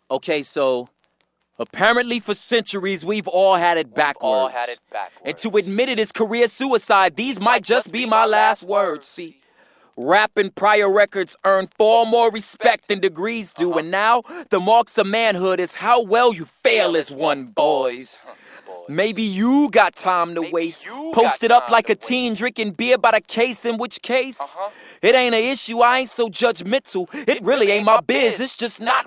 Okay, so apparently for centuries we've all had it backwards. And to admit it is career suicide. These might just be my last words. See, rap and prior records earn far more respect than degrees do. And now the marks of manhood is how well you fail as one, boys. Maybe you got time to waste. Posted up like a teen drinking beer by the case, in which case it ain't an issue. I ain't so judgmental. It really ain't my biz. It's just not